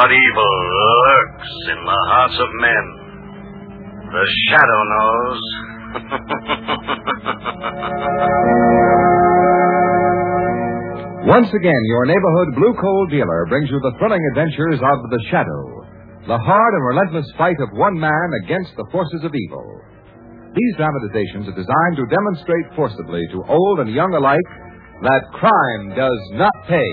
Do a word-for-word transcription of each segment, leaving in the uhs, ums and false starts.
what evil lurks in the hearts of men. The Shadow knows. Once again, your neighborhood blue coal dealer brings you the thrilling adventures of The Shadow, the hard and relentless fight of one man against the forces of evil. These dramatizations are designed to demonstrate forcibly to old and young alike that crime does not pay.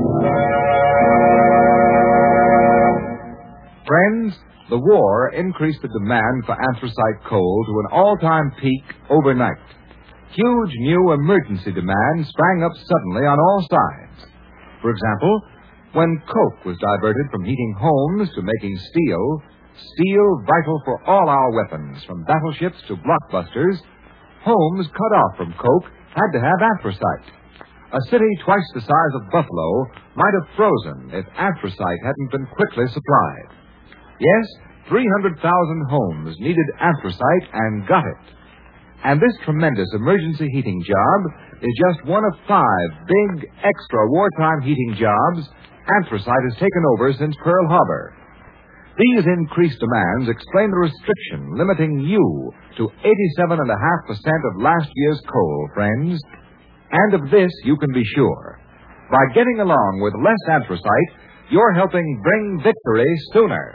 Friends, the war increased the demand for anthracite coal to an all-time peak overnight. Huge new emergency demand sprang up suddenly on all sides. For example, when coke was diverted from heating homes to making steel, steel vital for all our weapons, from battleships to blockbusters, homes cut off from coke had to have anthracite. A city twice the size of Buffalo might have frozen if anthracite hadn't been quickly supplied. Yes, three hundred thousand homes needed anthracite and got it. And this tremendous emergency heating job is just one of five big, extra wartime heating jobs anthracite has taken over since Pearl Harbor. These increased demands explain the restriction limiting you to eighty-seven point five percent of last year's coal, friends. And of this you can be sure. By getting along with less anthracite, you're helping bring victory sooner.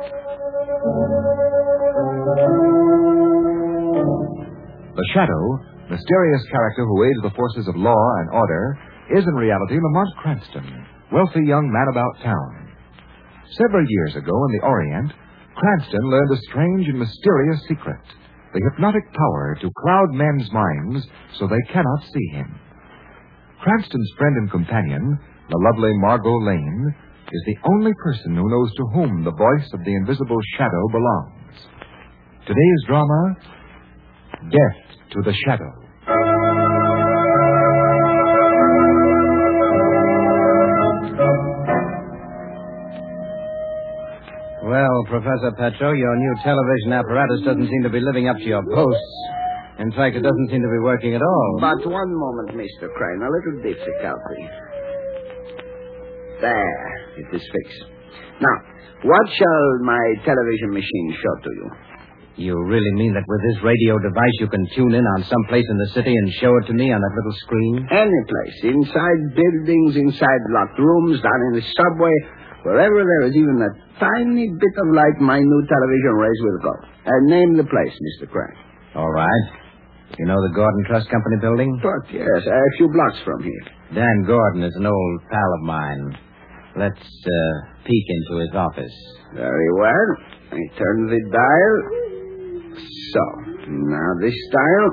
The Shadow, mysterious character who aids the forces of law and order, is in reality Lamont Cranston, wealthy young man about town. Several years ago in the Orient, Cranston learned a strange and mysterious secret, the hypnotic power to cloud men's minds so they cannot see him. Cranston's friend and companion, the lovely Margot Lane, is the only person who knows to whom the voice of the invisible Shadow belongs. Today's drama, Death to the Shadow. Well, Professor Petro, your new television apparatus doesn't seem to be living up to your boasts. In fact, it doesn't seem to be working at all. But one moment, Mister Crane. A little difficulty. There, it is fixed. Now, what shall my television machine show to you? You really mean that with this radio device you can tune in on some place in the city and show it to me on that little screen? Any place. Inside buildings, inside locked rooms, down in the subway. Wherever there is even a tiny bit of light, my new television rays will go. And name the place, Mister Crane. All right. You know the Gordon Trust Company building? But yes, a few blocks from here. Dan Gordon is an old pal of mine. Let's uh, peek into his office. Very well. I turn the dial. So, now this dial.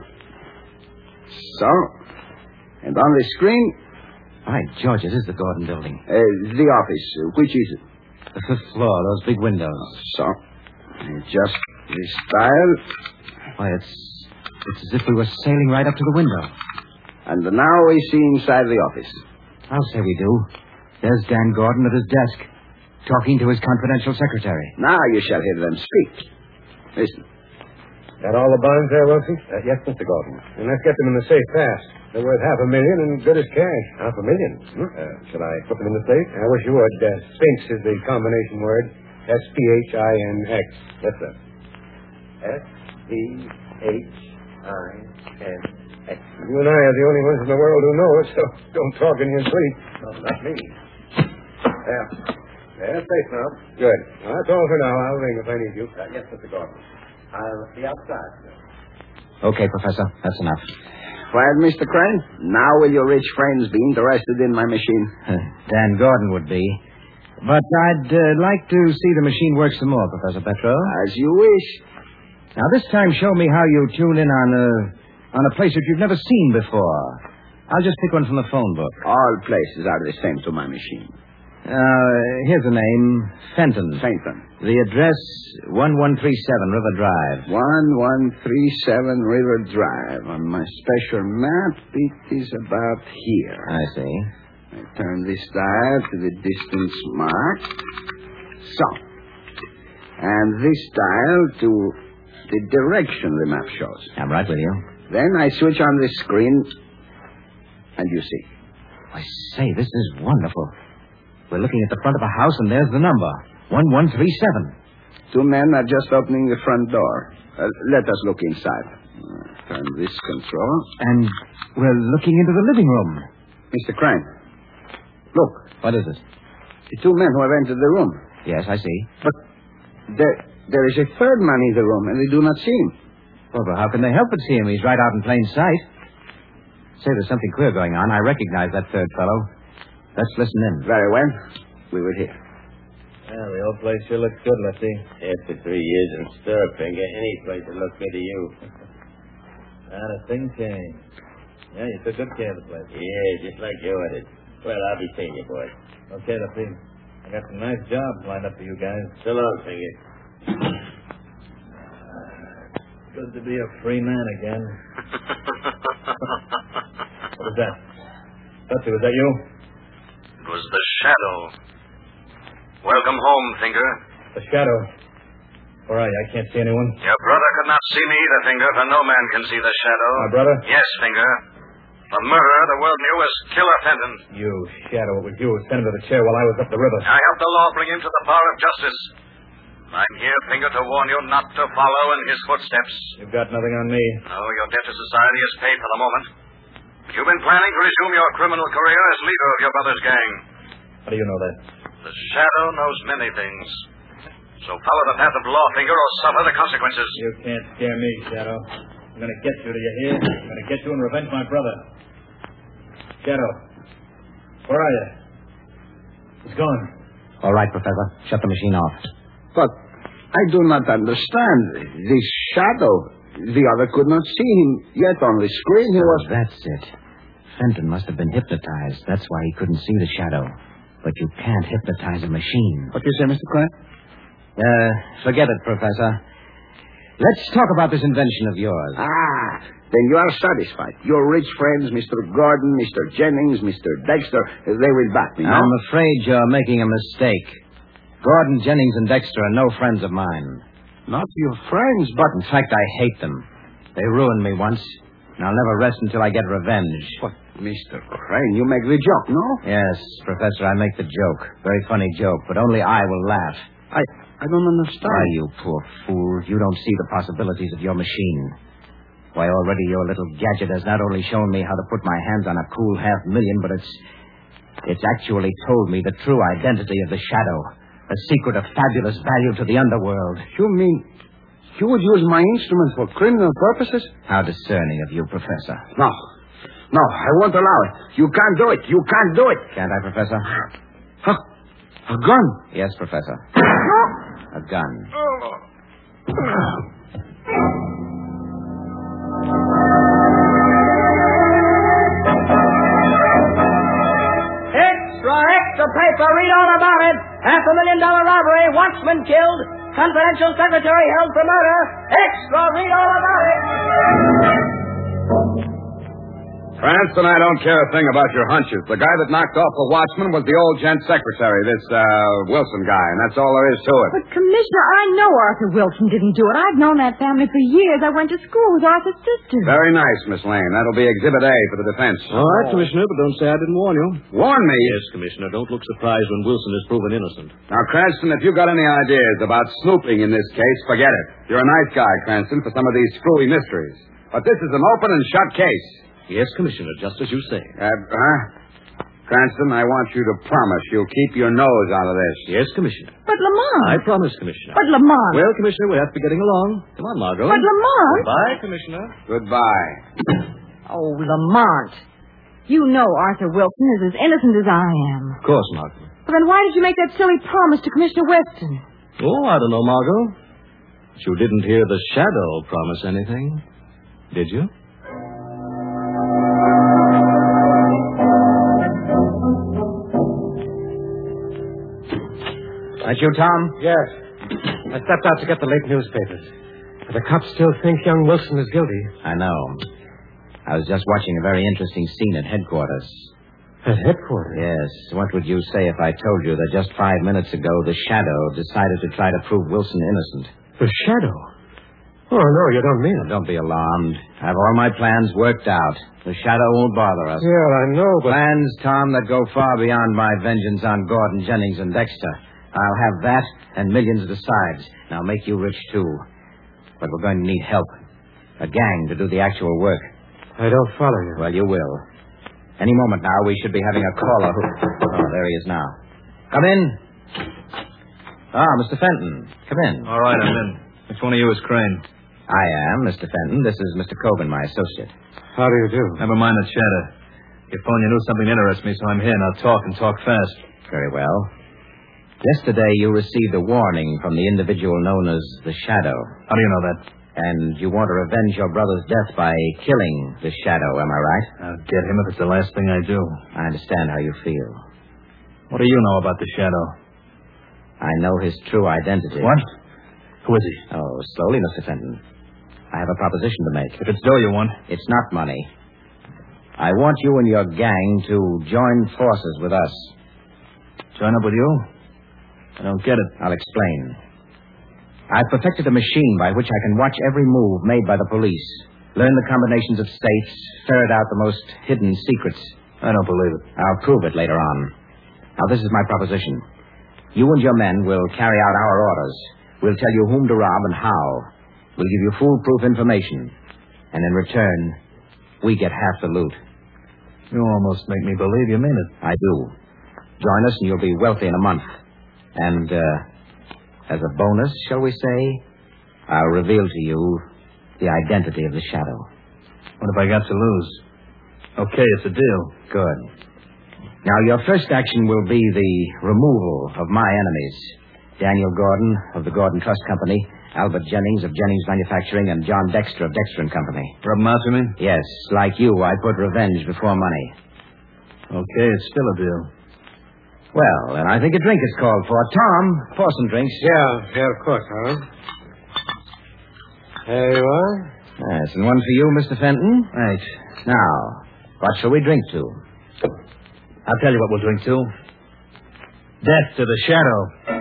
So. And on the screen. By George, it is the Gordon building. Uh, the office. Uh, which is it? The fifth floor, those big windows. So. Just this dial. Why, it's, it's as if we were sailing right up to the window. And now we see inside the office. I'll say we do. There's Dan Gordon at his desk, talking to his confidential secretary. Now you shall hear them speak. Listen. Got all the bonds there, Wilson? Uh, yes, Mister Gordon. And let's get them in the safe fast. They're worth half a million and good as cash. Half a million? Hmm? Uh, shall I put them in the safe? I wish you would. Uh, Sphinx is the combination word. S P H I N X. Yes, sir. S P H I N X. You and I are the only ones in the world who know it, so don't talk in your sleep. No, not me. There. There, safe now. Good. Well, that's all for now. I'll ring if I need you. Uh, yes, Mister Gordon. I'll be outside, sir. Okay, Professor. That's enough. Well, Mister Crane, now will your rich friends be interested in my machine? Dan Gordon would be. But I'd uh, like to see the machine work some more, Professor Petro. As you wish. Now, this time, show me how you tune in on a, on a place that you've never seen before. I'll just pick one from the phone book. All places are the same to my machine. Uh, here's the name, Fenton. Fenton. The address, one one three seven River Drive. one one three seven River Drive. On my special map, it is about here. I see. I turn this dial to the distance mark. So. And this dial to the direction the map shows. I'm right with you. Then I switch on the screen, and you see. I say, this is wonderful. We're looking at the front of a house, and there's the number. one one three seven. Two men are just opening the front door. Uh, let us look inside. Uh, turn this control. And we're looking into the living room. Mister Crane, look. What is it? The two men who have entered the room. Yes, I see. But there, there is a third man in the room, and they do not see him. Well, but how can they help but see him? He's right out in plain sight. Say, there's something queer going on. I recognize that third fellow. Let's listen in. Very well. We will hear. Well, the old place sure looks good, Lefty. After three years in Stirrupinger, any place will look good to you. Not a thing changed. Yeah, you took good care of the place. Yeah, just like you ordered. Well, I'll be seeing you, boy. Okay, Lefty. I got some nice jobs lined up for you guys. So long, Finger. Good to be a free man again. What was that? Lefty, was that you? It was the shadow. Welcome home, Finger. The shadow. Where are you? I can't see anyone. Your brother could not see me either, Finger, for no man can see the shadow. My brother? Yes, Finger. The murderer the world knew as Killer Fenton. You shadow. It was you who sent him to the chair while I was up the river. I helped the law bring him to the bar of justice. I'm here, Finger, to warn you not to follow in his footsteps. You've got nothing on me. No, your debt to society is paid for the moment. You've been planning to resume your criminal career as leader of your brother's gang. How do you know that? The shadow knows many things. So follow the path of law, Finger, or suffer the consequences. You can't scare me, Shadow. I'm going to get you, do you hear? I'm going to get you and revenge my brother. Shadow, where are you? He's gone. All right, Professor. Shut the machine off. But I do not understand. This shadow, the other could not see him, yet on the screen he Oh, was... that's it. Fenton must have been hypnotized. That's why he couldn't see the shadow. But you can't hypnotize a machine. What do you say, Mister Crane? Uh, forget it, Professor. Let's talk about this invention of yours. Ah, then you are satisfied. Your rich friends, Mister Gordon, Mister Jennings, Mister Dexter, they will back me, no? I'm afraid you're making a mistake. Gordon, Jennings, and Dexter are no friends of mine. Not your friends, but... In fact, I hate them. They ruined me once, and I'll never rest until I get revenge. What, Mister Crane, you make the joke, no? Yes, Professor, I make the joke. Very funny joke, but only I will laugh. I I don't understand. Why, you poor fool, you don't see the possibilities of your machine. Why, already your little gadget has not only shown me how to put my hands on a cool half million, but it's... it's actually told me the true identity of the shadow. A secret of fabulous value to the underworld. You mean you would use my instrument for criminal purposes? How discerning of you, Professor. No. No, I won't allow it. You can't do it. You can't do it. Can't I, Professor? Huh? A gun? Yes, Professor. A gun. Extra, extra paper. Read all about it. Half a million dollar robbery. Watchman killed. Confidential secretary held for murder. Extra, read all about it. Cranston, I don't care a thing about your hunches. The guy that knocked off the watchman was the old gent secretary, this, uh, Wilson guy, and that's all there is to it. But, Commissioner, I know Arthur Wilson didn't do it. I've known that family for years. I went to school with Arthur's sister. Very nice, Miss Lane. That'll be Exhibit A for the defense. All right, Commissioner, but don't say I didn't warn you. Warn me? Yes, Commissioner. Don't look surprised when Wilson is proven innocent. Now, Cranston, if you've got any ideas about snooping in this case, forget it. You're a nice guy, Cranston, for some of these screwy mysteries. But this is an open and shut case. Yes, Commissioner, just as you say. Uh, huh? Cranston, I want you to promise you'll keep your nose out of this. Yes, Commissioner. But Lamont. I promise, Commissioner. But Lamont. Well, Commissioner, we have to be getting along. Come on, Margot. But Lamont. Goodbye, Commissioner. Goodbye. Oh, Lamont. You know Arthur Wilson is as innocent as I am. Of course, Margot. Well, then why did you make that silly promise to Commissioner Weston? Oh, I don't know, Margot. But you didn't hear the shadow promise anything, did you? That you, Tom? Yes. I stepped out to get the late newspapers. But the cops still think young Wilson is guilty. I know. I was just watching a very interesting scene at headquarters. At headquarters? Yes. What would you say if I told you that just five minutes ago the Shadow decided to try to prove Wilson innocent? The Shadow? Oh, no, you don't mean it. Don't be alarmed. I have all my plans worked out. The shadow won't bother us. Yeah, I know, but... Plans, Tom, that go far beyond my vengeance on Gordon, Jennings, and Dexter. I'll have that and millions besides. And I'll make you rich, too. But we're going to need help. A gang to do the actual work. I don't follow you. Well, you will. Any moment now, we should be having a caller who... Oh, there he is now. Come in. Ah, Mister Fenton. Come in. All right, I'm in. Which one of you is Crane? I am Mister Fenton. This is Mister Coben, my associate. How do you do? Never mind the chatter. Your phone, you knew something interests me, so I'm here. Now talk and talk fast. Very well. Yesterday, you received a warning from the individual known as the Shadow. How do you know that? And you want to revenge your brother's death by killing the Shadow, am I right? I'll get him if it's the last thing I do. I understand how you feel. What do you know about the Shadow? I know his true identity. What? Who is he? Oh, slowly, Mister Fenton. I have a proposition to make. If it's dough you want. It's not money. I want you and your gang to join forces with us. Join up with you? I don't get it. I'll explain. I've perfected a machine by which I can watch every move made by the police, learn the combinations of safes, ferret out the most hidden secrets. I don't believe it. I'll prove it later on. Now, this is my proposition. You and your men will carry out our orders. We'll tell you whom to rob and how. We'll give you foolproof information. And in return, we get half the loot. You almost make me believe you mean it. I do. Join us and you'll be wealthy in a month. And, uh, as a bonus, shall we say, I'll reveal to you the identity of the Shadow. What have I got to lose? Okay, it's a deal. Good. Now, your first action will be the removal of my enemies. Daniel Gordon of the Gordon Trust Company, Albert Jennings of Jennings Manufacturing, and John Dexter of Dexter and Company. Rub them out, you mean? Yes. Like you, I put revenge before money. Okay, it's still a deal. Well, then I think a drink is called for. Tom, pour some drinks. Yeah, yeah, of course, Harold. There you are. Yes, and one for you, Mister Fenton. Right. Now, what shall we drink to? I'll tell you what we'll drink to. Death to the Shadow.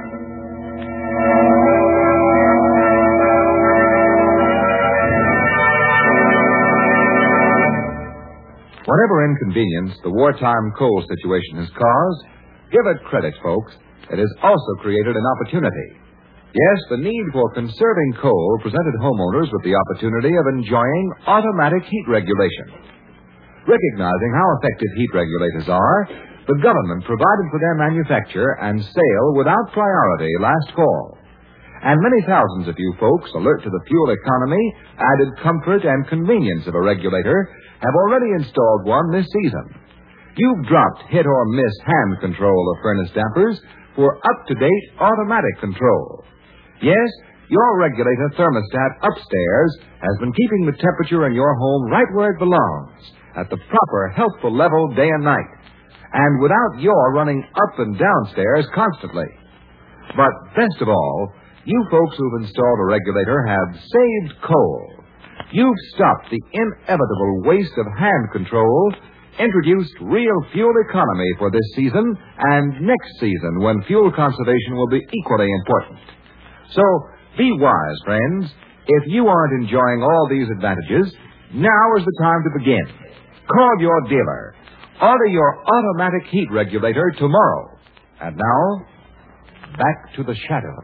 Whatever inconvenience the wartime coal situation has caused, give it credit, folks. It has also created an opportunity. Yes, the need for conserving coal presented homeowners with the opportunity of enjoying automatic heat regulation. Recognizing how effective heat regulators are, the government provided for their manufacture and sale without priority last fall. And many thousands of you folks, alert to the fuel economy, added comfort, and convenience of a regulator, have already installed one this season. You've dropped hit-or-miss hand control of furnace dampers for up-to-date automatic control. Yes, your regulator thermostat upstairs has been keeping the temperature in your home right where it belongs, at the proper healthful level day and night, and without your running up and downstairs constantly. But best of all, you folks who've installed a regulator have saved coal. You've stopped the inevitable waste of hand control, introduced real fuel economy for this season and next season when fuel conservation will be equally important. So, be wise, friends. If you aren't enjoying all these advantages, now is the time to begin. Call your dealer. Order your automatic heat regulator tomorrow. And now, back to the Shadow.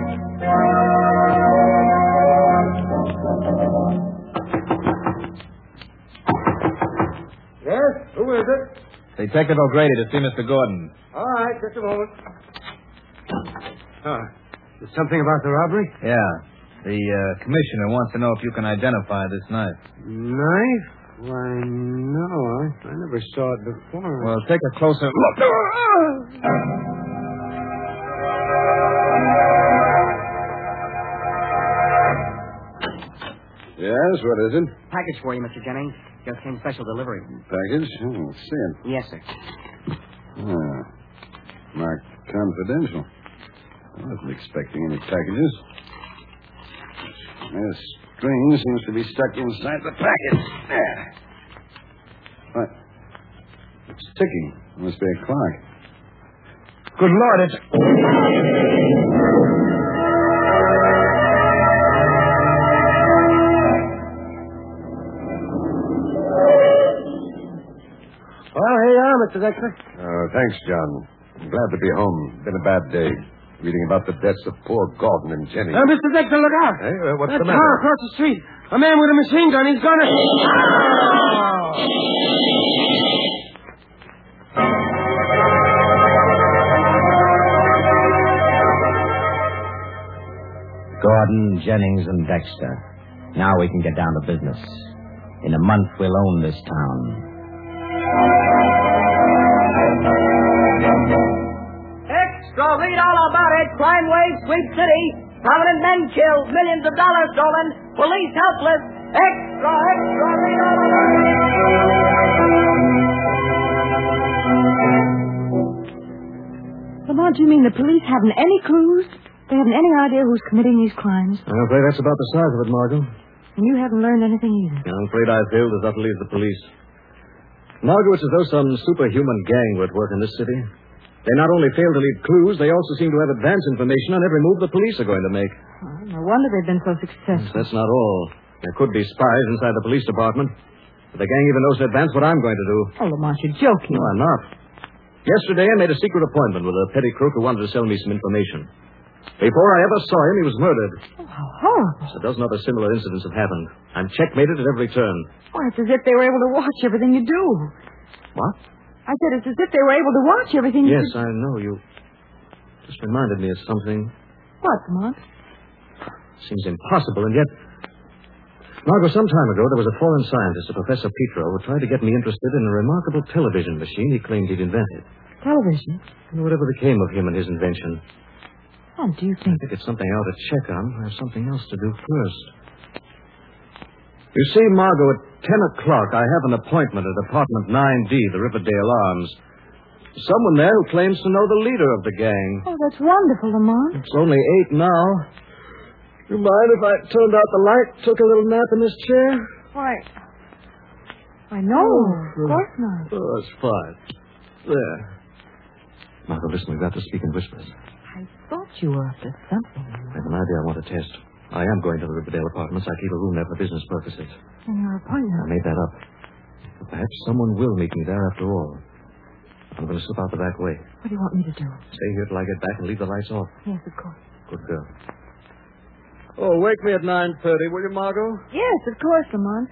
Yes? Who is it? Detective O'Grady to see Mister Gordon. All right, just a moment. Ah, is something about the robbery? Yeah. The uh, commissioner wants to know if you can identify this knife. Knife? Why, no. I, I never saw it before. Well, take a closer look. Yes, what is it? Package for you, Mister Jennings. Just came special delivery. Package? Oh, let's see it. Yes, sir. Ah, marked confidential. I wasn't expecting any packages. This string seems to be stuck inside the package. There. What? It's ticking. It must be a clock. Good Lord, it's... Well, here you are, Mister Dexter. Oh, thanks, John. I'm glad to be home. Been a bad day. Reading about the deaths of poor Gordon and Jenny. Now, Mister Dexter, look out. Hey, uh, what's that the matter? car across the street. A man with a machine gun. He's gonna... Gordon, Jennings, and Dexter. Now we can get down to business. In a month, we'll own this town. Extra, read all about it. Crime wave, Sweep City. Prominent men killed, millions of dollars stolen, police helpless. Extra, extra, read all about it. Lamont, do you mean the police haven't any clues? They haven't any idea who's committing these crimes? I'm afraid that's about the size of it, Margot. And you haven't learned anything either? I'm afraid I failed as utterly as the police. Margot, it's as though some superhuman gang were at work in this city. They not only fail to leave clues, they also seem to have advance information on every move the police are going to make. Oh, no wonder they've been so successful. That's not all. There could be spies inside the police department. But the gang even knows in advance what I'm going to do. Oh, Lamont, you're joking. No, I'm not. Yesterday, I made a secret appointment with a petty crook who wanted to sell me some information. Before I ever saw him, he was murdered. Oh, how horrible. A dozen other similar incidents have happened. I'm checkmated at every turn. Why, it's as if they were able to watch everything you do. What? I said it's as if they were able to watch everything you Yes, do. I know. You just reminded me of something. What, Lamont? Seems impossible, and yet... Margot, some time ago, there was a foreign scientist, a Professor Petro, who tried to get me interested in a remarkable television machine he claimed he'd invented. Television? And whatever became of him and his invention. Oh, do you think... I think it's something I ought to check on. I have something else to do first. You see, Margot, at ten o'clock, I have an appointment at Apartment nine D, the Riverdale Arms. Someone there who claims to know the leader of the gang. Oh, that's wonderful, Lamont. It's only eight now. You mind if I turned out the light, took a little nap in this chair? Why... I know. Of course not. Oh, that's fine. There. Margot, listen, we've got to speak in whispers. I thought you were up to something. I have an idea I want to test. I am going to the Riverdale Apartments. I keep a room there for business purposes. In your I appointment? made that up. But perhaps someone will meet me there after all. I'm going to slip out the back way. What do you want me to do? Stay here till I get back and leave the lights off. Yes, of course. Good girl. Oh, wake me at nine thirty, will you, Margot? Yes, of course, Lamont.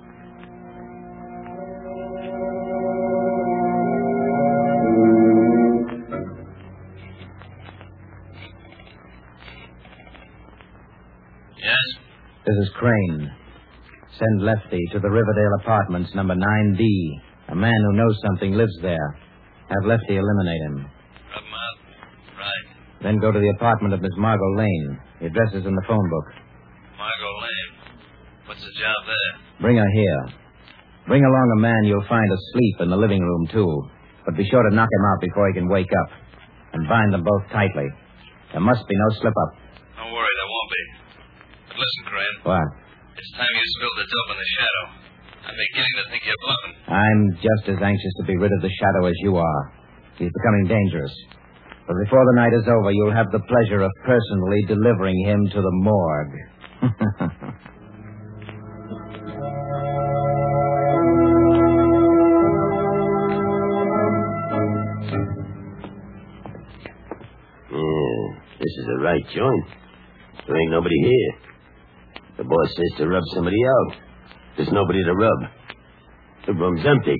Yes? This is Crane. Send Lefty to the Riverdale Apartments, number nine D. A man who knows something lives there. Have Lefty eliminate him. Rub him out. Right. Then go to the apartment of Miss Margot Lane. The address is in the phone book. Margot Lane. What's the job there? Bring her here. Bring along a man you'll find asleep in the living room, too. But be sure to knock him out before he can wake up. And bind them both tightly. There must be no slip-up. Don't worry, there won't be. But listen, Crane. What? It's time you spilled the dope in the shadow. I'm beginning to think you're bluffing. I'm just as anxious to be rid of the shadow as you are. He's becoming dangerous. But before the night is over, you'll have the pleasure of personally delivering him to the morgue. Yeah, this is the right joint. There ain't nobody here. The boss says to rub somebody out. There's nobody to rub. The room's empty.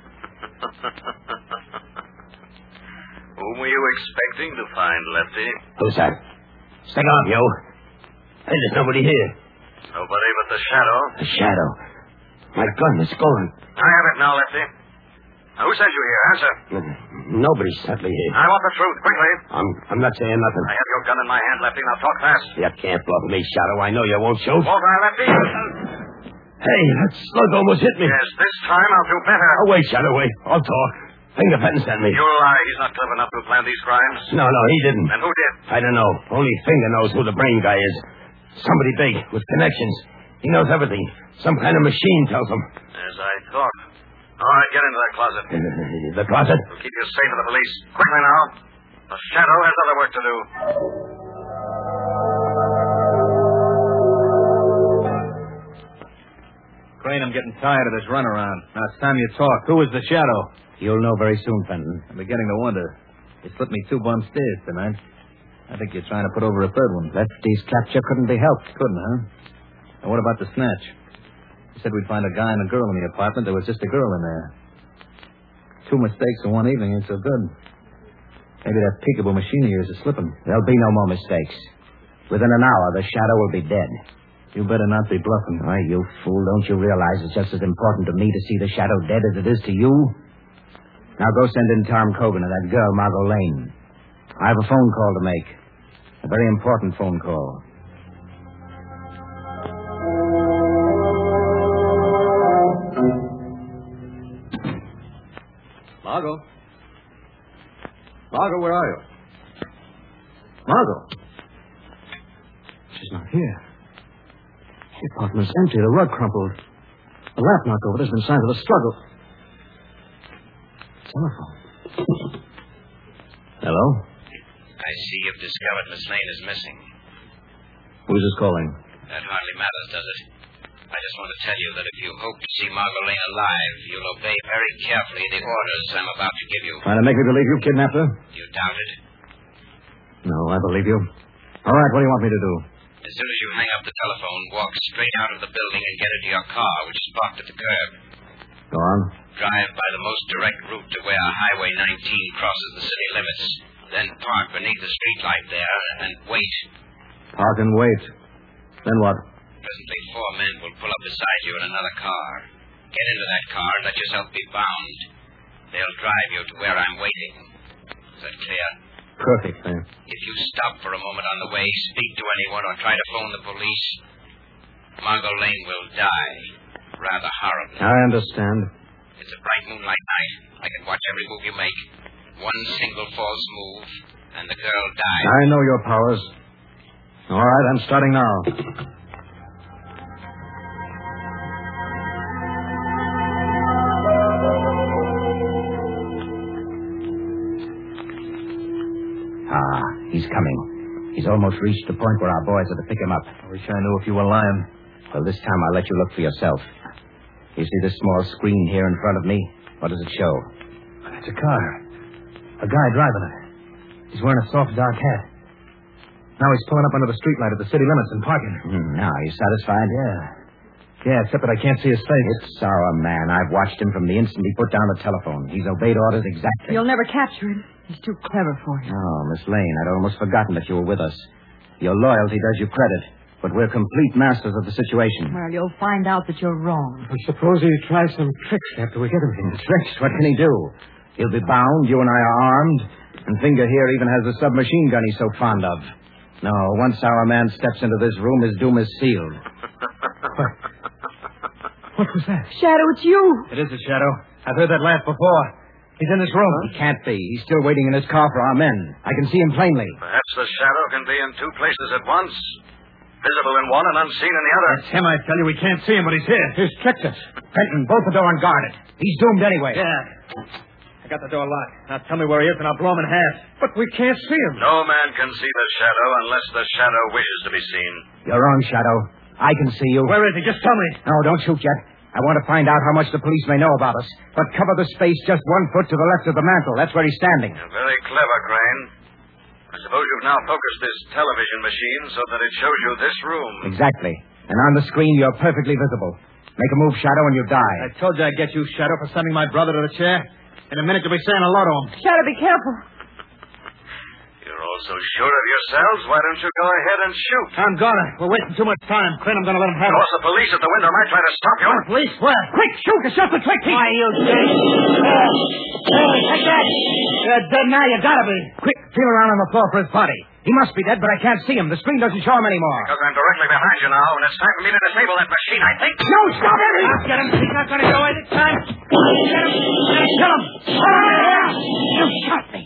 Whom were you expecting to find, Lefty? Who's that? Stick off, yo. Hey, there's nobody here. Nobody but the shadow. The shadow. My gun is gone. I have it now, Lefty. Now, who sent you here? Answer. Nobody sent me here. I want the truth, quickly. I'm I'm not saying nothing. I have your gun in my hand, Lefty. Now talk fast. You can't bluff me, Shadow. I know you won't shoot. Won't I, Lefty? Hey, that slug almost hit me. Yes, this time I'll do better. Oh, wait, Shadow, wait. I'll talk. Finger Fenton sent me. You lie. He's not clever enough to plan these crimes. No, no, he didn't. Then who did? I don't know. Only Finger knows who the brain guy is. Somebody big with connections. He knows everything. Some kind of machine tells him. As I thought. All right, get into that closet. The closet? We'll keep you safe from the police. Quickly now. The shadow has other work to do. Crane, I'm getting tired of this runaround. Now it's time you talk. Who is the Shadow? You'll know very soon, Fenton. I'm beginning to wonder. You slipped me two bum stairs tonight. I think you're trying to put over a third one. Lefty's capture couldn't be helped. Couldn't, huh? And what about the snatch? You said we'd find a guy and a girl in the apartment. There was just a girl in there. Two mistakes in one evening ain't so good. Maybe that peekaboo machine of yours is slipping. There'll be no more mistakes. Within an hour, the Shadow will be dead. You better not be bluffing. Why, you fool, don't you realize it's just as important to me to see the Shadow dead as it is to you? Now go send in Tom Cogan and that girl, Margot Lane. I have a phone call to make. A very important phone call. Margot? Margot, where are you? Margot? She's not here. The apartment's empty. The rug crumpled. The lamp knocked over. There's been signs of a struggle. Telephone. Hello? I see you've discovered Miss Lane is missing. Who's this calling? That hardly matters, does it? I just want to tell you that if you hope to see Margot Lane alive, you'll obey very carefully the orders I'm about to give you. Trying to make me believe you kidnapped her? You doubt it? No, I believe you. All right, what do you want me to do? As soon as you hang up the telephone, walk straight out of the building and get into your car, which is parked at the curb. Go on. Drive by the most direct route to where Highway nineteen crosses the city limits. Then park beneath the streetlight there and wait. Park and wait. Then what? Presently, four men will pull up beside you in another car. Get into that car and let yourself be bound. They'll drive you to where I'm waiting. Is that clear? Perfect, man. If you stop for a moment on the way, speak to anyone, or try to phone the police, Margot Lane will die. Rather horribly. I understand. It's a bright moonlight night. I can watch every move you make. One single false move, and the girl dies. I know your powers. All right, I'm starting now. Ah, he's coming. He's almost reached the point where our boys are to pick him up. I wish I knew if you were lying. Well, this time I'll let you look for yourself. You see this small screen here in front of me? What does it show? It's a car. A guy driving it. He's wearing a soft, dark hat. Now he's pulling up under the streetlight at the city limits and parking. Mm, now, are you satisfied? Yeah. Yeah, except that I can't see his face. It's our man. I've watched him from the instant he put down the telephone. He's obeyed orders exactly. You'll never capture him. He's too clever for you. Oh, Miss Lane, I'd almost forgotten that you were with us. Your loyalty does you credit, but we're complete masters of the situation. Well, you'll find out that you're wrong. Well, suppose he tries some tricks after we get him here. Tricks? What can he do? He'll be bound, you and I are armed, and Finger here even has the submachine gun he's so fond of. No, once our man steps into this room, his doom is sealed. What? What was that? Shadow, it's you. It is a Shadow. I've heard that laugh before. He's in this room. He can't be. He's still waiting in his car for our men. I can see him plainly. Perhaps the Shadow can be in two places at once. Visible in one and unseen in the other. It's him, I tell you. We can't see him, but he's here. He's tricked us. Fenton, bolt the door unguarded. He's doomed anyway. Yeah. I got the door locked. Now tell me where he is, and I'll blow him in half. But we can't see him. No man can see the Shadow unless the Shadow wishes to be seen. You're wrong, Shadow. I can see you. Where is he? Just tell me. No, don't shoot yet. I want to find out how much the police may know about us. But cover the space just one foot to the left of the mantel. That's where he's standing. You're very clever, Crane. I suppose you've now focused this television machine so that it shows you this room. Exactly. And on the screen, you're perfectly visible. Make a move, Shadow, and you die. I told you I'd get you, Shadow, for sending my brother to the chair. In a minute, you'll be saying hello to him. Shadow, be careful. You're all so sure of yourselves. Why don't you go ahead and shoot? I'm gonna. We're wasting too much time. Crane, I'm gonna let him have Of it. course, the police at the window might try to stop you. Oh, police? Where? Quick, shoot! The shot the trick piece! Why, you think? Take that. You're dead now. You gotta be. Quick, feel around on the floor for his body. He must be dead, but I can't see him. The screen doesn't show him anymore. Because I'm directly behind you now, and it's time for me to disable that machine, I think. No, stop it! I'll get him. He's not gonna go away this time. Get him. Kill him. Ah! You shot me.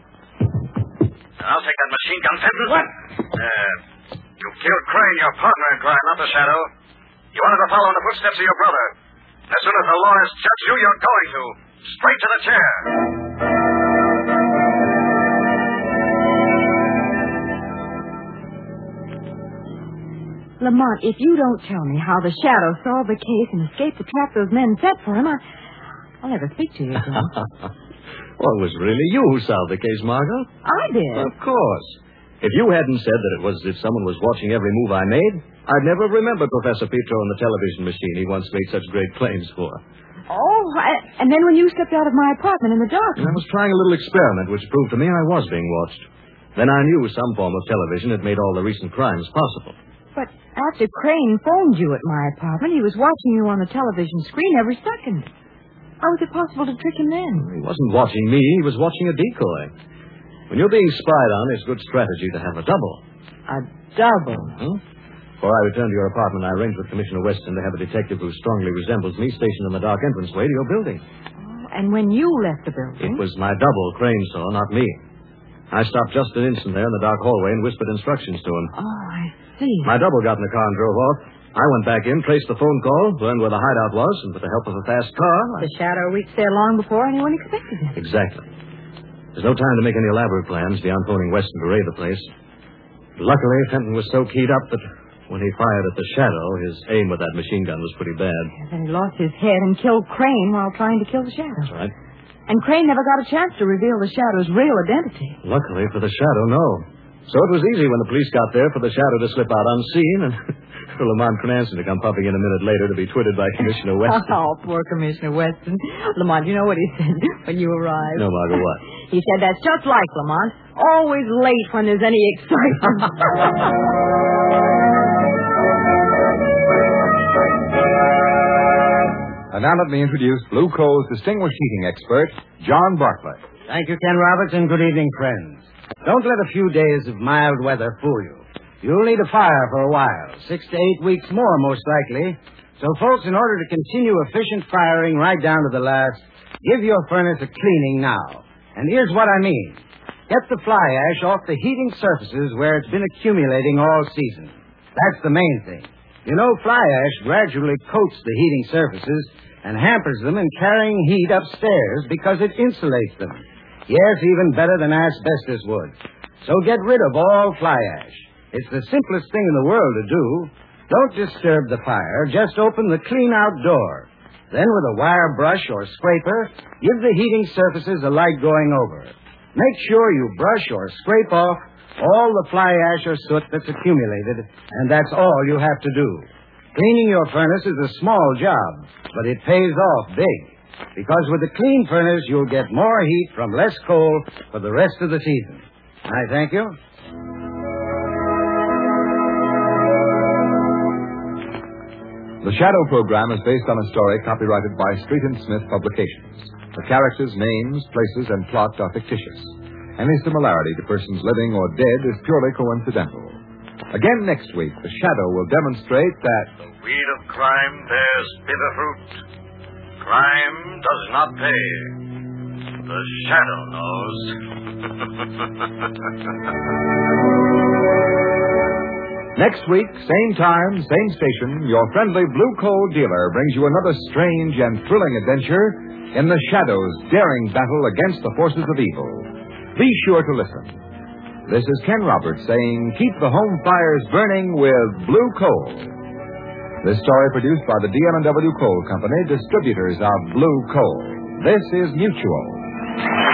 I'll take that machine gun, Fenton. What? Uh, you killed Crane, your partner in crime, not the Shadow. You wanted to follow in the footsteps of your brother. As soon as the lawyers judge you, you're going to. Straight to the chair. Lamont, if you don't tell me how the Shadow solved the case and escaped the trap those men set for him, I, I'll never speak to you again. Well, it was really you who solved the case, Margot. I did. Of course. If you hadn't said that it was as if someone was watching every move I made, I'd never remembered Professor Petro and the television machine he once made such great claims for. Oh, I, and then when you stepped out of my apartment in the dark... I was trying a little experiment which proved to me I was being watched. Then I knew some form of television had made all the recent crimes possible. But after Crane phoned you at my apartment, he was watching you on the television screen every second. How was it possible to trick him then? He wasn't watching me. He was watching a decoy. When you're being spied on, it's good strategy to have a double. A double? Hmm? Before I returned to your apartment, I arranged with Commissioner Weston to have a detective who strongly resembles me stationed in the dark entranceway to your building. Oh, and when you left the building... It was my double Crane saw, not me. I stopped just an instant there in the dark hallway and whispered instructions to him. Oh, I see. My double got in the car and drove off. I went back in, traced the phone call, learned where the hideout was, and with the help of a fast car... I... The Shadow reached there long before anyone expected it. Exactly. There's no time to make any elaborate plans beyond phoning Weston to raid the place. Luckily, Fenton was so keyed up that when he fired at the Shadow, his aim with that machine gun was pretty bad. And then he lost his head and killed Crane while trying to kill the Shadow. That's right. And Crane never got a chance to reveal the Shadow's real identity. Luckily for the Shadow, no. So it was easy when the police got there for the Shadow to slip out unseen and for Lamont Cranston to come puffing in a minute later to be twitted by Commissioner Weston. Oh, poor Commissioner Weston. Lamont, you know what he said when you arrived? No, Margaret, what? He said that's just like Lamont. Always late when there's any excitement. And now let me introduce Blue Coal's distinguished heating expert, John Barclay. Thank you, Ken Roberts, and good evening, friends. Don't let a few days of mild weather fool you. You'll need a fire for a while, six to eight weeks more, most likely. So, folks, in order to continue efficient firing right down to the last, give your furnace a cleaning now. And here's what I mean. Get the fly ash off the heating surfaces where it's been accumulating all season. That's the main thing. You know, fly ash gradually coats the heating surfaces and hampers them in carrying heat upstairs because it insulates them. Yes, even better than asbestos would. So get rid of all fly ash. It's the simplest thing in the world to do. Don't disturb the fire. Just open the clean-out door. Then with a wire brush or scraper, give the heating surfaces a light going over. Make sure you brush or scrape off all the fly ash or soot that's accumulated, and that's all you have to do. Cleaning your furnace is a small job, but it pays off big. Because with a clean furnace, you'll get more heat from less coal for the rest of the season. I thank you. The Shadow program is based on a story copyrighted by Street and Smith Publications. The characters, names, places, and plot are fictitious. Any similarity to persons living or dead is purely coincidental. Again next week, the Shadow will demonstrate that the weed of crime bears bitter fruit. Crime does not pay. The Shadow knows. Next week, same time, same station, your friendly Blue Coal dealer brings you another strange and thrilling adventure in the Shadow's daring battle against the forces of evil. Be sure to listen. This is Ken Roberts saying, keep the home fires burning with Blue Coal. This story produced by the D M and W Coal Company, distributors of Blue Coal. This is Mutual.